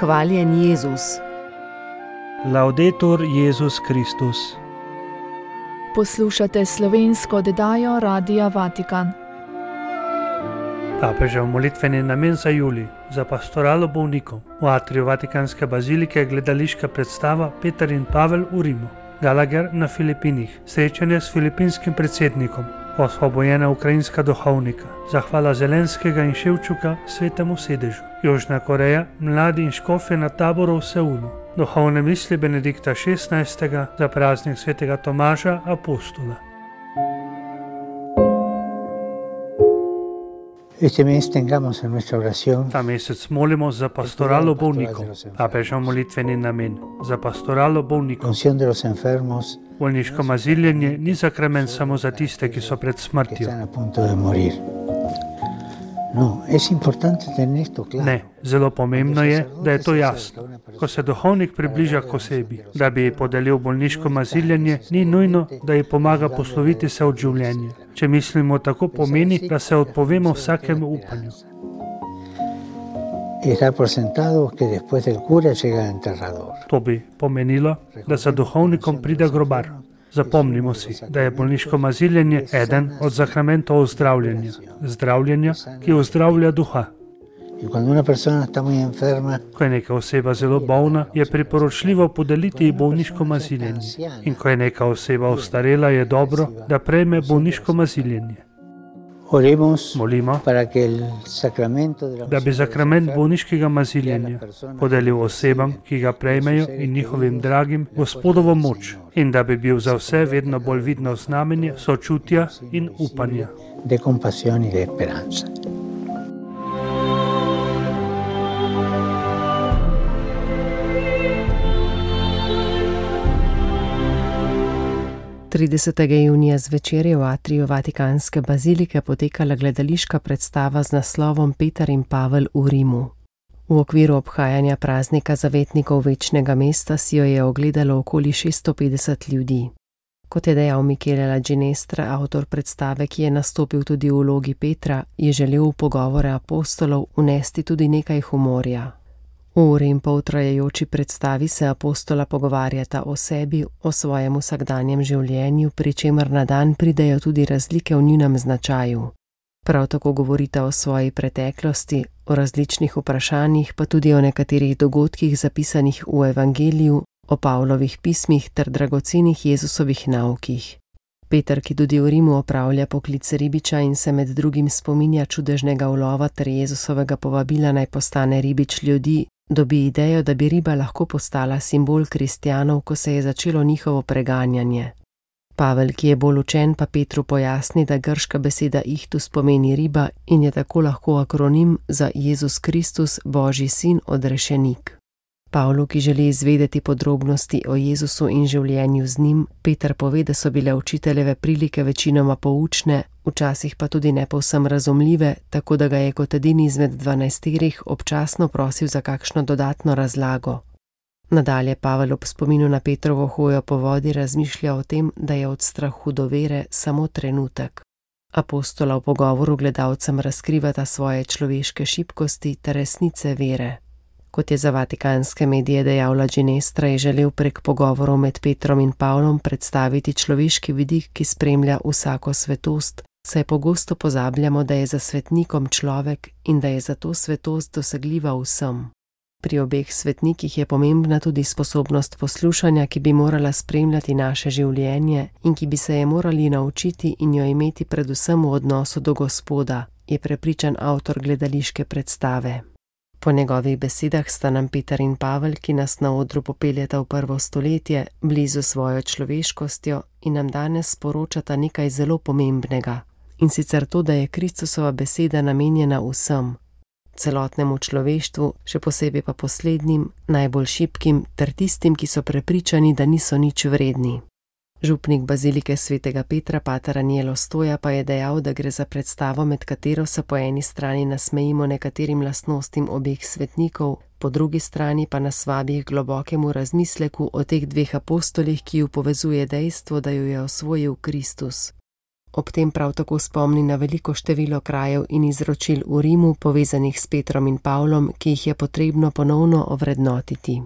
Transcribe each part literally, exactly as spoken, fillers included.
Hvaljen Jezus. Laudetur Jezus Kristus. Poslušate slovensko oddajo Radia Vatikan. Papežev molitveni namen za julij za pastoralo bolnikov. V atriju Vatikanske bazilike je gledališka predstava Peter in Pavel v Rimu. Gallagher na Filipinih, srečanje s filipinskim predsednikom, osvobojena ukrajinska duhovnika, zahvala Zelenskega in Ševčuka svetemu sedežu, Južna Koreja, mladi in škofje na taboru v Seulu, duhovne misli Benedikta šestnajstega za praznik svetega Tomaža apostola. Este mes tengamos en nuestra oración Ta mesec molimo za pastoralo bolnikov, papežev molitveni namen, za pastoralo bolnikov. unción de los enfermos Bolniško maziljenje ni sakrament samo za tiste, ki so pred que smrtjo. están a punto de morir. No, es importante tener esto claro. Ne, zelo pomembno je, da je to jasno. Ko se duhovnik približa k osebi, da bi ji podelil bolniško maziljenje, ni nujno, da ji pomaga posloviti se od življenja. Če mislimo tako, pomeni, da se odpovemo vsakemu upanju. Y dar por sentado que después del cura llega el enterrador. To bi pomenilo, da za duhovnikom pride grobar. Zapomnimo si, da je bolniško maziljenje eden od zakramentov ozdravljenja, zdravljenja, ki ozdravlja duha. Y cuando una persona está muy enferma, Ko je neka oseba zelo bolna, je priporočljivo podeliti ji bolniško maziljenje. In ko je neka oseba ostarela, je dobro, da prejme bolniško maziljenje. oremos Molimo, para que el sacramento de la da bi zakrament bolniškega maziljenja podelil osebam, ki ga prejmejo, in njihovim dragim Gospodovo moč, in da bi bil za vse vedno bolj vidno znamenje sočutja in upanja. de compasión y de esperanza. tridesetega junija zvečer je v atriju Vatikanske bazilike potekala gledališka predstava z naslovom Peter in Pavel v Rimu. V okviru obhajanja praznika zavetnikov večnega mesta si jo je ogledalo okoli šeststo petdeset ljudi. Kot je dejal Michele La Ginestra, avtor predstave, ki je nastopil tudi v vlogi Petra, je želel v pogovore apostolov unesti tudi nekaj humorja. V uri in pol trajajoči predstavi se apostola pogovarjata o sebi, o svojem vsakdanjem življenju, pri čemer na dan pridejo tudi razlike v njunem značaju. Prav tako govorita o svoji preteklosti, o različnih vprašanjih, pa tudi o nekaterih dogodkih zapisanih v Evangeliju, o Pavlovih pismih ter dragocenih Jezusovih naukih. Peter, ki tudi v Rimu opravlja poklic ribiča in se med drugim spominja čudežnega ulova ter Jezusovega povabila naj postane ribič ljudi, dobi idejo, da bi riba lahko postala simbol kristjanov, ko se je začelo njihovo preganjanje. Pavel, ki je bolj učen, pa Petru pojasni, da grška beseda ihtus pomeni riba in je tako lahko akronim za Jezus Kristus, Božji sin, odrešenik. Pavlu, ki želi izvedeti podrobnosti o Jezusu in življenju z njim, Peter pove, da so bile učiteljeve prilike večinoma poučne, včasih pa tudi ne povsem razumljive, tako da ga je kot edini izmed dvanajsterih občasno prosil za kakšno dodatno razlago. Nadalje Pavel ob spominu na Petrovo hojo po vodi razmišlja o tem, da je od strahu do vere samo trenutek. Apostola v pogovoru gledalcem razkrivata svoje človeške šibkosti ter resnice vere. Kot je za vatikanske medije dejal La Ginestra, je želel prek pogovorov med Petrom in Pavlom predstaviti človeški vidik, ki spremlja vsako svetost, saj pogosto pozabljamo, da je za svetnikom človek in da je zato svetost dosegljiva vsem. Pri obeh svetnikih je pomembna tudi sposobnost poslušanja, ki bi morala spremljati naše življenje in ki bi se je morali naučiti in jo imeti predvsem v odnosu do Gospoda, je prepričan avtor gledališke predstave. Po njegovih besedah sta nam Peter in Pavel, ki nas na odru popeljata v prvo stoletje, blizu svojo človeškostjo in nam danes sporočata nekaj zelo pomembnega. In sicer to, da je Kristusova beseda namenjena vsem, celotnemu človeštvu, še posebej pa poslednjim, najbolj šibkim ter tistim, ki so prepričani, da niso nič vredni. Župnik bazilike svetega Petra, pater Anielo Stoja, pa je dejal, da gre za predstavo, med katero se po eni strani nasmejimo nekaterim lastnostim obeh svetnikov, po drugi strani pa nas vabi k globokemu razmisleku o teh dveh apostolih, ki ju povezuje dejstvo, da jo je osvojil Kristus. ob tem prav tako spomni na veliko število krajev in izročil v Rimu, povezanih s Petrom in Pavlom, ki jih je potrebno ponovno ovrednotiti.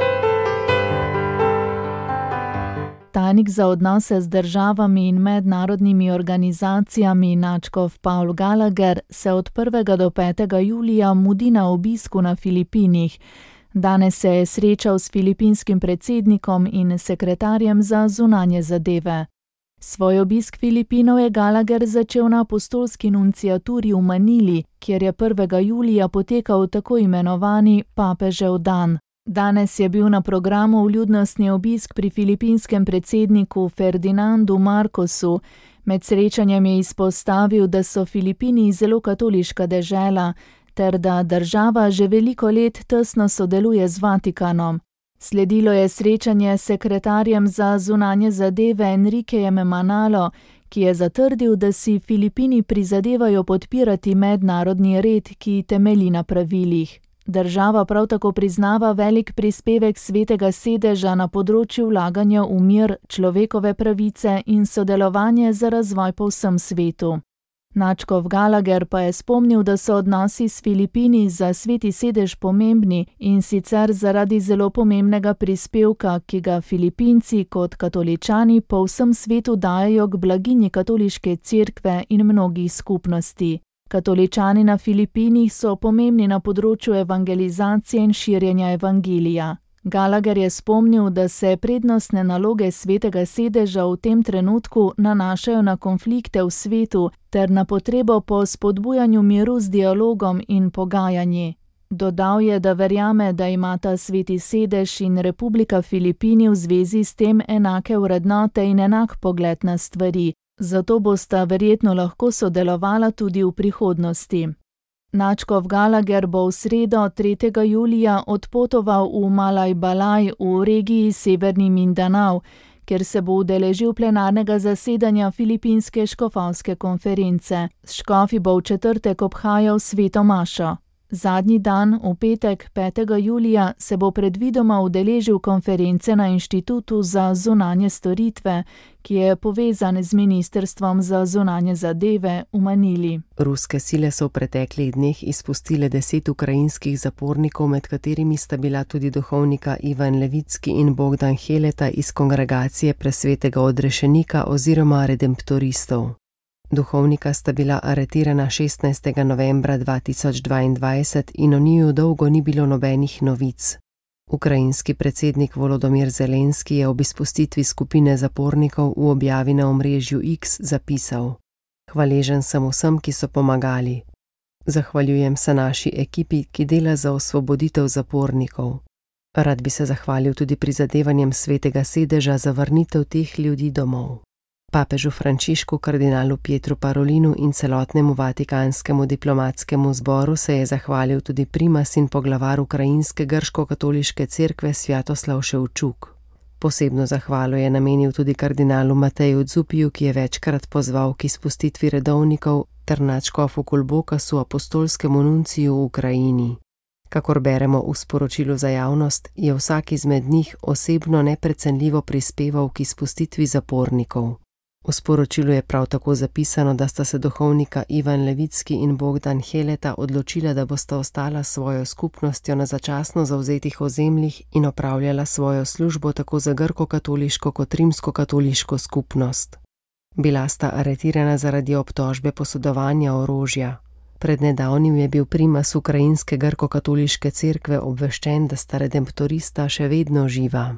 Tajnik za odnose z državami in mednarodnimi organizacijami nadškof Paul Gallagher se od prvega do petega julija mudi na obisku na Filipinih. Danes se je srečal s filipinskim predsednikom in sekretarjem za zunanje zadeve. Svoj obisk Filipinov je Gallagher začel na apostolski nunciaturi v Manili, kjer je prvega julija potekal tako imenovani papežev dan. Danes je bil na programu vljudnostni obisk pri filipinskem predsedniku Ferdinandu Marcosu. Med srečanjem je izpostavil, da so Filipini zelo katoliška dežela, ter da država že veliko let tesno sodeluje z Vatikanom. Sledilo je srečanje s sekretarjem za zunanje zadeve Enriquejem Manalo, ki je zatrdil, da si Filipini prizadevajo podpirati mednarodni red, ki temelji na pravilih. Država prav tako priznava velik prispevek Svetega sedeža na področju vlaganja v mir, človekove pravice in sodelovanje za razvoj po vsem svetu. Nadškof Gallagher pa je spomnil, da so odnosi s Filipini za Sveti sedež pomembni in sicer zaradi zelo pomembnega prispevka, ki ga Filipinci kot katoličani po vsem svetu dajejo k blaginji katoliške cerkve in mnogih skupnosti. Katoličani na Filipinih so pomembni na področju evangelizacije in širjenja evangelija. Gallagher je spomnil, da se prednostne naloge Svetega sedeža v tem trenutku nanašajo na konflikte v svetu ter na potrebo po spodbujanju miru z dialogom in pogajanji. Dodal je, da verjame, da imata Sveti sedež in Republika Filipini v zvezi s tem enake vrednote in enak pogled na stvari, zato bosta verjetno lahko sodelovala tudi v prihodnosti. Nadškof Gallagher bo v sredo tretjega julija odpotoval v Malaj-Balaj v regiji Severni Mindanao, kjer se bo udeležil plenarnega zasedanja Filipinske škofovske konference. S škofi bo v četrtek obhajal sveto mašo. Zadnji dan, v petek petega julija, se bo predvidoma udeležil konference na Inštitutu za zunanje storitve, ki je povezan z Ministrstvom za zunanje zadeve v Manili. Ruske sile so v preteklih dneh izpustile deset ukrajinskih zapornikov, med katerimi sta bila tudi duhovnika Ivan Levicki in Bogdan Heleta iz kongregacije Presvetega odrešenika oziroma redemptoristov. Duhovnika sta bila aretirana šestnajstega novembra dva tisoč dvaindvajset in o njiju dolgo ni bilo nobenih novic. Ukrajinski predsednik Volodymyr Zelenski je ob izpustitvi skupine zapornikov v objavi na omrežju X zapisal: Hvaležen sem vsem, ki so pomagali. Zahvaljujem se naši ekipi, ki dela za osvoboditev zapornikov. Rad bi se zahvalil tudi prizadevanjem Svetega sedeža za vrnitev teh ljudi domov. Papežu Frančišku, kardinalu Pietru Parolinu in celotnemu vatikanskemu diplomatskemu zboru se je zahvalil tudi primas in poglavar ukrajinske grško-katoliške cerkve Svjatoslav Ševčuk. Posebno zahvalo je namenil tudi kardinalu Mateju Dzupiju, ki je večkrat pozval k izpustitvi redovnikov, ter nadškofu Kulbokasu, apostolskemu nunciju v Ukrajini. Kakor beremo v sporočilu za javnost, je vsak izmed njih osebno neprecenljivo prispeval k izpustitvi zapornikov. V sporočilu je prav tako zapisano, da sta se duhovnika Ivan Levicki in Bogdan Heleta odločila, da bosta ostala s svojo skupnostjo na začasno zavzetih ozemljih in opravljala svojo službo tako za grko-katoliško kot rimsko-katoliško skupnost. Bila sta aretirana zaradi obtožbe posodovanja orožja. Pred nedavnim je bil primas ukrajinske grko-katoliške cerkve obveščen, da sta redemptorista še vedno živa.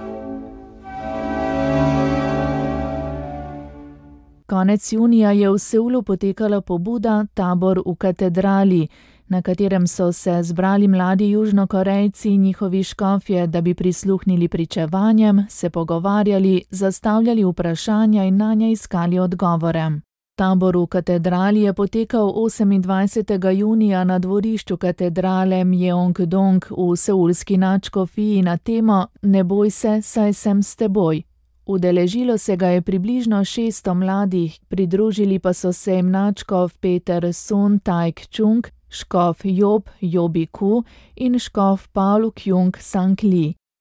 Konec junija je v Seulu potekala pobuda Tabor v katedrali, na katerem so se zbrali mladi Južnokorejci in njihovi škofje, da bi prisluhnili pričevanjem, se pogovarjali, zastavljali vprašanja in nanje iskali odgovore. Tabor v katedrali je potekal osemindvajsetega junija na dvorišču katedrale Myeongdong v seulski nadškofiji na temo Ne boj se, saj sem s teboj. Udeležilo se ga je približno šeststo mladih, pridružili pa so se jim nadškof Peter Sun Taek-chung, škof Job Jobi Ku in škof Paul Kyung Sang Li.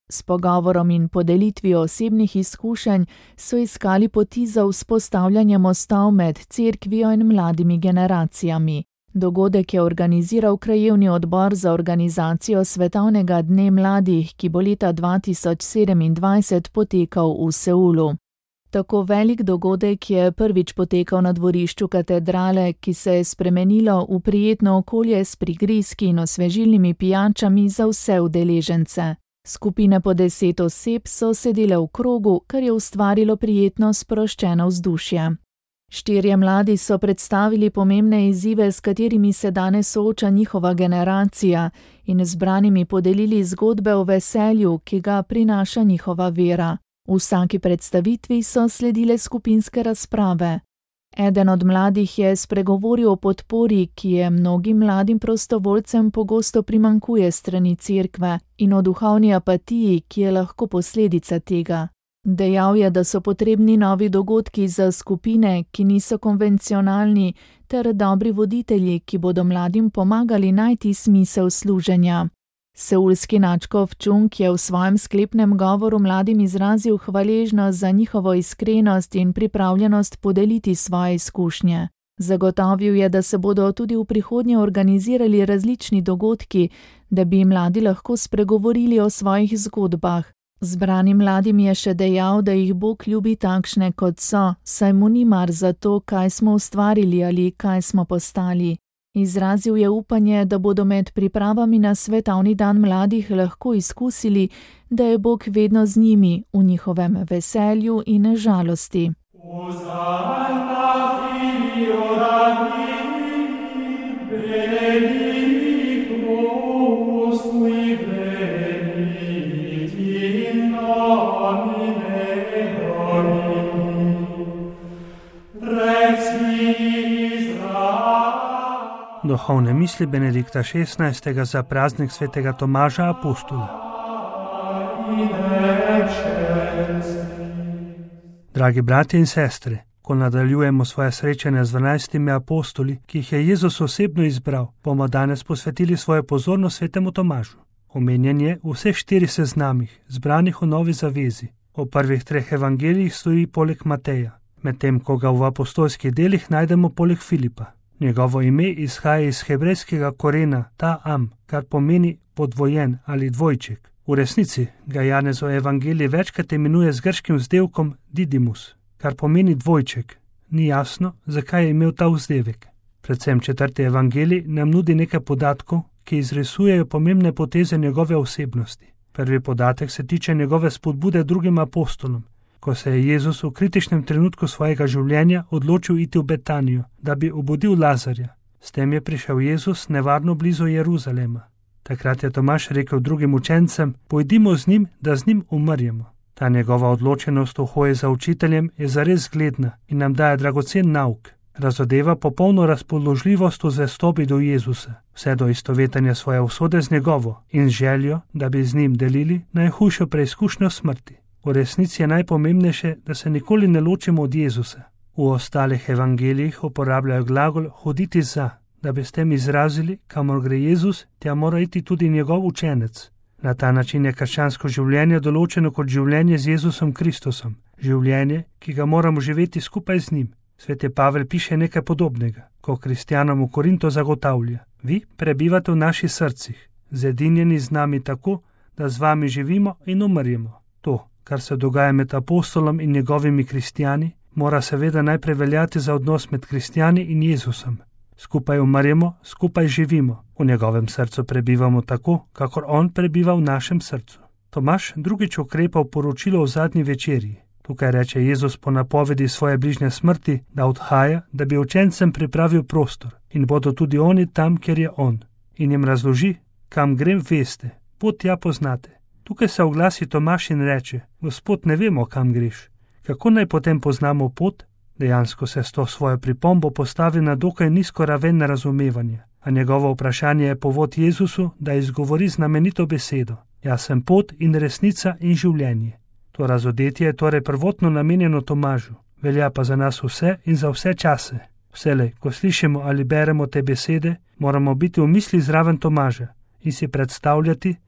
S pogovorom in podelitvijo osebnih izkušenj so iskali poti za vzpostavljanje mostov med cerkvijo in mladimi generacijami. Dogodek je organiziral krajevni odbor za organizacijo Svetovnega dne mladih, ki bo leta dva tisoč sedemindvajset potekal v Seulu. Tako velik dogodek je prvič potekal na dvorišču katedrale, ki se je spremenilo v prijetno okolje s prigrizki in osvežilnimi pijačami za vse udeležence. Skupine po deset oseb so sedele v krogu, kar je ustvarilo prijetno sproščeno vzdušje. Štirje mladi so predstavili pomembne izzive, s katerimi se danes sooča njihova generacija, in zbranimi podelili zgodbe o veselju, ki ga prinaša njihova vera. V vsaki predstavitvi so sledile skupinske razprave. Eden od mladih je spregovoril o podpori, ki je mnogim mladim prostovoljcem pogosto primanjkuje strani cerkve, in o duhovni apatiji, ki je lahko posledica tega. Dejal je, da so potrebni novi dogodki za skupine, ki niso konvencionalni, ter dobri voditelji, ki bodo mladim pomagali najti smisel služenja. Seulski nadškof Chung je v svojem sklepnem govoru mladim izrazil hvaležnost za njihovo iskrenost in pripravljenost podeliti svoje izkušnje. Zagotovil je, da se bodo tudi v prihodnje organizirali različni dogodki, da bi mladi lahko spregovorili o svojih zgodbah. Zbranim mladim je še dejal, da jih Bog ljubi takšne, kot so, saj mu ni mar za to, kaj smo ustvarili ali kaj smo postali. Izrazil je upanje, da bodo med pripravami na Svetovni dan mladih lahko izkusili, da je Bog vedno z njimi v njihovem veselju in žalosti. Duhovne misli Benedikta šestnajstega za praznik svetega Tomaža Apostola. Dragi bratje in sestre, ko nadaljujemo svoje srečanje z dvanajstimi apostoli, ki jih je Jezus osebno izbral, bomo danes posvetili svojo pozornost svetemu Tomažu. Omenjen je v vseh štirih seznamih, zbranih v Novi zavezi. V prvih treh evangelijih stoji poleg Mateja, medtem ko ga v apostolskih delih najdemo poleg Filipa. Njegovo ime izhaja iz hebrejskega korena ta-am, kar pomeni podvojen ali dvojček. V resnici ga Janezov evangelij večkrat imenuje z grškim vzdevkom Didymus, kar pomeni dvojček. Ni jasno, zakaj je imel ta vzdevek. Predvsem četrti evangelij nam nudi nekaj podatkov, ki izrisujejo pomembne poteze njegove osebnosti. Prvi podatek se tiče njegove spodbude drugim apostolom, ko se je Jezus v kritičnem trenutku svojega življenja odločil iti v Betanijo, da bi obudil Lazarja. S tem je prišel Jezus nevarno blizu Jeruzalema. Takrat je Tomaž rekel drugim učencem, pojdimo z njim, da z njim umrjemo. Ta njegova odločenost v hoji za učiteljem je zares zgledna in nam daje dragocen nauk. Razodeva popolno razpoložljivost v zvestobi do Jezusa, vse do istovetenja svoje usode z njegovo in željo, da bi z njim delili najhujšo preizkušnjo smrti. V resnici je najpomembnejše, da se nikoli ne ločimo od Jezusa. V ostalih evangelijih uporabljajo glagol hoditi za, da bi s tem izrazili, kamor gre Jezus, tja mora iti tudi njegov učenec. Na ta način je krščansko življenje določeno kot življenje z Jezusom Kristusom, življenje, ki ga moramo živeti skupaj z njim. Sveti Pavel piše nekaj podobnega, ko kristjanom v Korinto zagotavlja: vi prebivate v naših srcih, zedinjeni z nami tako, da z vami živimo in umrjemo. To, kar se dogaja med apostolom in njegovimi kristjani, mora seveda najprej veljati za odnos med kristjani in Jezusom. Skupaj umrjemo, skupaj živimo, v njegovem srcu prebivamo tako, kakor on prebiva v našem srcu. Tomaž drugič ukrepa v poročilo o zadnji večerji. Tukaj reče Jezus po napovedi svoje bližnje smrti, da odhaja, da bi učencem pripravil prostor in bodo tudi oni tam, kjer je on. In jim razloži, kam grem, veste, pot tja poznate. Tukaj se oglasi Tomaž in reče: Gospod, ne vemo, kam greš. Kako naj potem poznamo pot? Dejansko se s to svojo pripombo postavi na dokaj nizko raven razumevanja, a njegovo vprašanje je povod Jezusu, da izgovori znamenito besedo: Jaz sem pot in resnica in življenje. To razodetje je torej prvotno namenjeno Tomažu, velja pa za nas vse in za vse čase. Vselej, ko slišimo ali beremo te besede, moramo biti v misli zraven Tomaža in si predstavljati,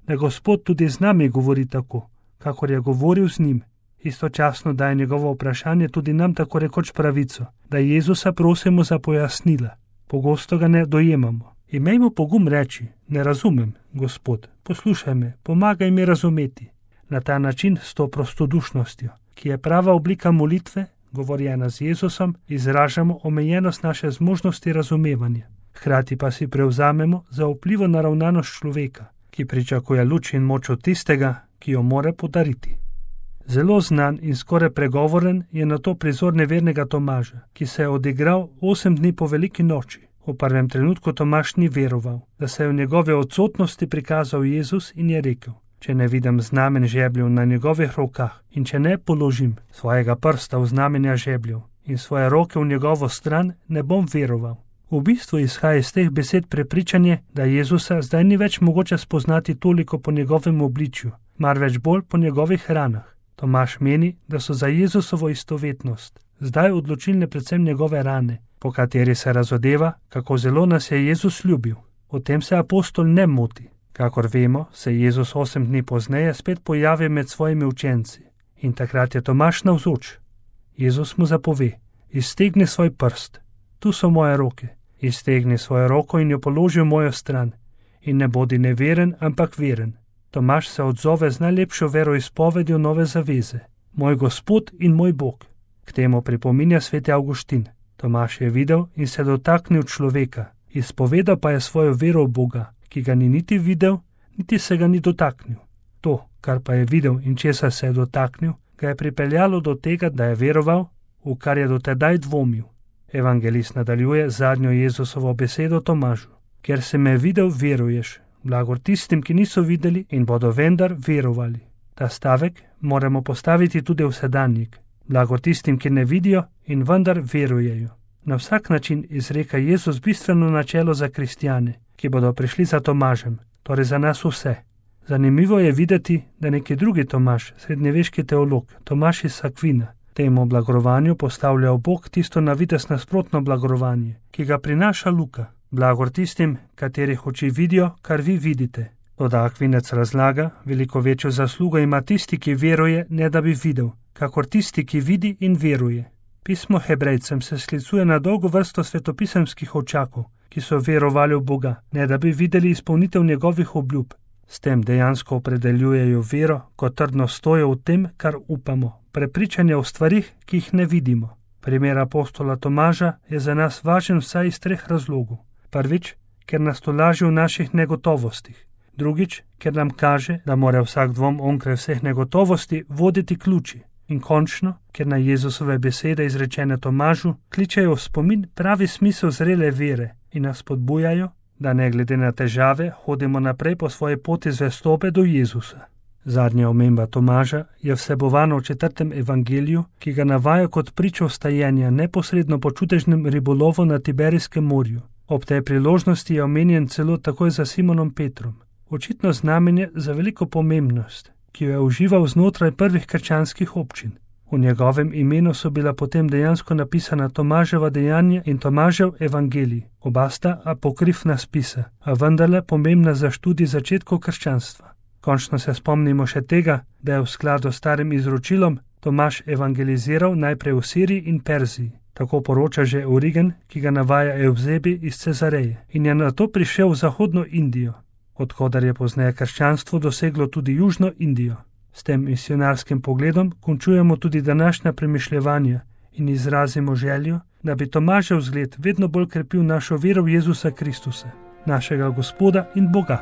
da Gospod tudi z nami govori tako, kakor je govoril z njim. Istočasno daje njegovo vprašanje tudi nam tako rekoč pravico, da Jezusa prosimo za pojasnila. Pogosto ga ne dojemamo. Imejmo pogum reči, ne razumem, Gospod, poslušaj me, pomagaj mi razumeti. Na ta način s to prostodušnostjo, ki je prava oblika molitve, govorjena z Jezusom, izražamo omejenost naše zmožnosti razumevanja. Hkrati pa si prevzamemo za vplivo naravnanost človeka, ki pričakuje luč in moč od tistega, ki jo more podariti. Zelo znan in skoraj pregovoren je na to prizor nevernega Tomaža, ki se je odigral osem dni po veliki noči. V prvem trenutku Tomaž ni veroval, da se je v njegove odsotnosti prikazal Jezus in je rekel: če ne vidim znamen žebljev na njegovih rokah in če ne položim svojega prsta v znamenja žebljev in svoje roke v njegovo stran, ne bom veroval. V bistvu izhaja iz teh besed prepričanje, da Jezusa zdaj ni več mogoče spoznati toliko po njegovem obličju, marveč bolj po njegovih ranah. Tomaž meni, da so za Jezusovo istovetnost zdaj odločilne predvsem njegove rane, po kateri se razodeva, kako zelo nas je Jezus ljubil. O tem se apostol ne moti. Kakor vemo, se Jezus osem dni pozneje spet pojavi med svojimi učenci in takrat je Tomaž navzoč. Jezus mu zapove: iztegni svoj prst, tu so moje roke, iztegni svojo roko in jo položi v mojo stran in ne bodi neveren, ampak veren. Tomaž se odzove z najlepšo veroizpovedjo nove zaveze: moj Gospod in moj Bog. K temu pripominja sveti Avguštin. Tomaž je videl in se dotaknil človeka, izpovedal pa je svojo vero v Boga, ki ga ni niti videl, niti se ga ni dotaknil. To, kar pa je videl in česa se je dotaknil, ga je pripeljalo do tega, da je veroval, v kar je dotedaj dvomil. Evangelist nadaljuje zadnjo Jezusovo besedo Tomažu: ker se me videl, veruješ, blagor tistim, ki niso videli in bodo vendar verovali. Ta stavek moramo postaviti tudi v sedanjik. Blagor tistim, ki ne vidijo in vendar verujejo. Na vsak način izreka Jezus bistveno načelo za kristjane, ki bodo prišli za Tomažem, torej za nas vse. Zanimivo je videti, da neki drugi Tomaž, srednjeveški teolog, Tomaž iz Akvina, temu blagorovanju postavlja v bok tisto na videz nasprotno blagorovanje, ki ga prinaša Luka. Blagor tistim, katerih oči vidijo, kar vi vidite. Toda Akvinec razlaga, veliko večjo zaslugo ima tisti, ki veruje, ne da bi videl, kakor tisti, ki vidi in veruje. Pismo Hebrejcem se sklicuje na dolgo vrsto svetopisemskih očakov, ki so verovali v Boga, ne da bi videli izpolnitev njegovih obljub. S tem dejansko opredeljujejo vero kot trdno stojo v tem, kar upamo, prepričanje o stvarih, ki jih ne vidimo. Primer apostola Tomaža je za nas važen vsaj iz treh razlogov. Prvič, ker nas tolaži v naših negotovostih. Drugič, ker nam kaže, da mora vsak dvom onkraj vseh negotovosti voditi k luči. In končno, ker na Jezusove besede izrečene Tomažu kličejo v spomin pravi smisel zrele vere in nas spodbujajo, da ne glede na težave hodimo naprej po svoji poti zvestobe do Jezusa. Zadnja omemba Tomaža je vsebovana v četrtem evangeliju, ki ga navaja kot pričo vstajenja neposredno po čudežnem ribolovu na Tiberijskem morju. Ob tej priložnosti je omenjen celo takoj za Simonom Petrom. Očitno znamenje za veliko pomembnost, ki jo je užival znotraj prvih krščanskih občin. V njegovem imenu so bila potem dejansko napisana Tomaževa dejanja in Tomažev evangelij. Oba sta apokrifna spisa, a vendarle pomembna za študij začetkov krščanstva. Končno se spomnimo še tega, da je v skladu s starim izročilom Tomaž evangeliziral najprej v Siriji in Perziji. Tako poroča že Origen, ki ga navaja Evzebi iz Cezareje, in je nato prišel v zahodno Indijo, odkudar je pozneje krščanstvo doseglo tudi južno Indijo. S tem misionarskim pogledom končujemo tudi današnja premišljevanja in izrazimo željo, da bi Tomažev zgled vedno bolj krepil našo vero v Jezusa Kristusa, našega Gospoda in Boga.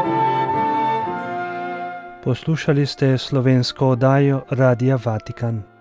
Poslušali ste slovensko oddajo Radia Vatikan.